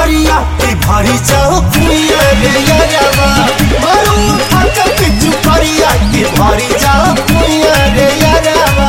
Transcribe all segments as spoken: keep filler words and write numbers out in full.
करिया कि भरी जाओ कुइया रे यारवा मारू उठा के पिचु करिया कि भरी जाओ कुइया रे यारवा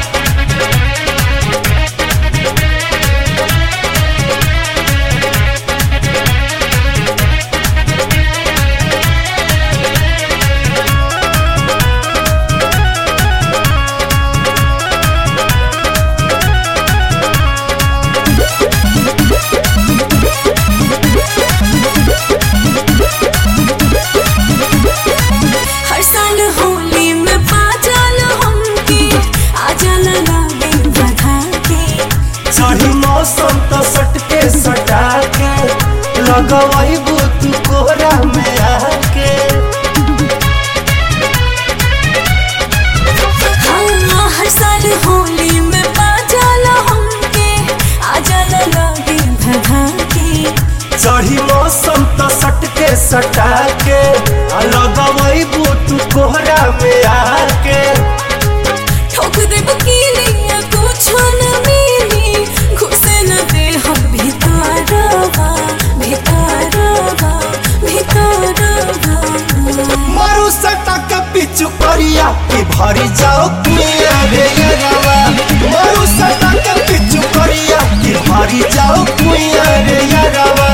लगवाई बुत कोहरा में आके हाँ, हर साल होली में बाजाला हमके आजाला लागे भगा के चढ़ी मौसम तो सटके सटा के लगवाई बुत कोहरा में आके ठोक दे बकीलिया कुछ न मिली घुसे न दे हम भीतरवा मारू सटा के पिचु करिया कि भरी जाओ कुइया रे यारवा मारू सटा के पिचु करिया कि भरी जाओ कुइया रे यारवा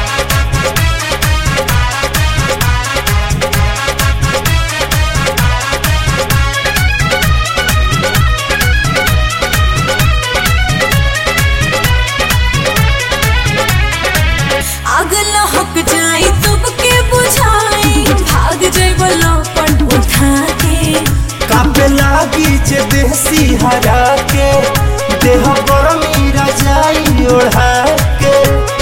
अगला हक जाई तब के बुझाई भाग जाई बोलो पट उठा के कापे लागी जे देसी हरा के देह गरमी रजाई ओढ़ा के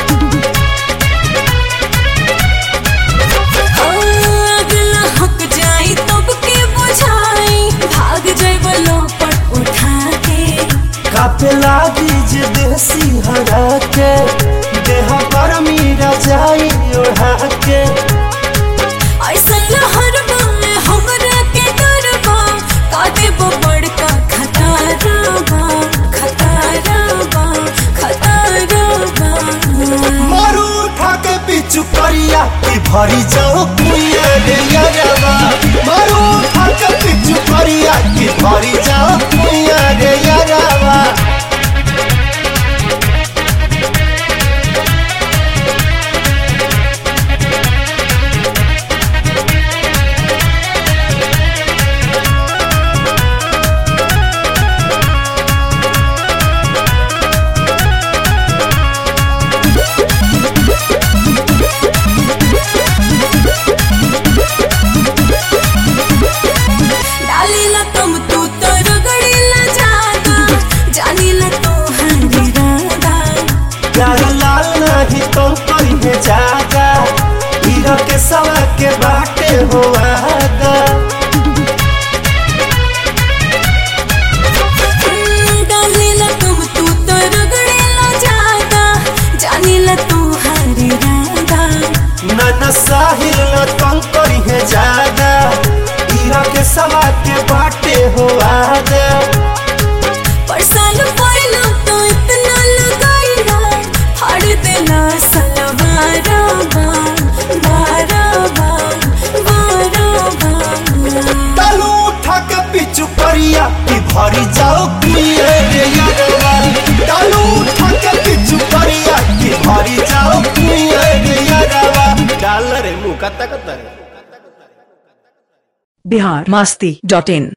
अगला हक जाई तब के बुझाई भाग जाई बोलो पट उठा के कापे लागी जे देसी हरा के देह गरमी रजाई ओढ़ा के ऐसा लहरवा में हमरा के डरवा काटे बड़का खतरवा खतरवा खतरवा मारू उठा के पिचु करिया कि भरी जाओ कुइया रे यारवा मारू उठा के पिचु करिया कि भरी जाओ कुइया रे यारवा डालीला तुम तू तो रगड़ीला जादा जानीला तो हंडी रादा प्यार लाल नहीं तो कहीं जागा हीरा के सवा के बाटे हो आगा डालीला तुम तू तो रगड़ीला जादा जानीला तो हंडी रादा नन साहिल न तुम कहीं जागा हीरा के सवा के बाटे हो आगा परसाल पहला तो इतना लगाईला फाड़ देला सलवारा बाराबा बाराबा डालू उठा के पिचु करिया कि भरी जाओ कुइया रे यारवा डालू उठा के पिचु करिया कि भरी जाओ कुइया रे यारवा डाल रे मुंह कत्ता कत्ता रे बिहार मस्ती डॉट इन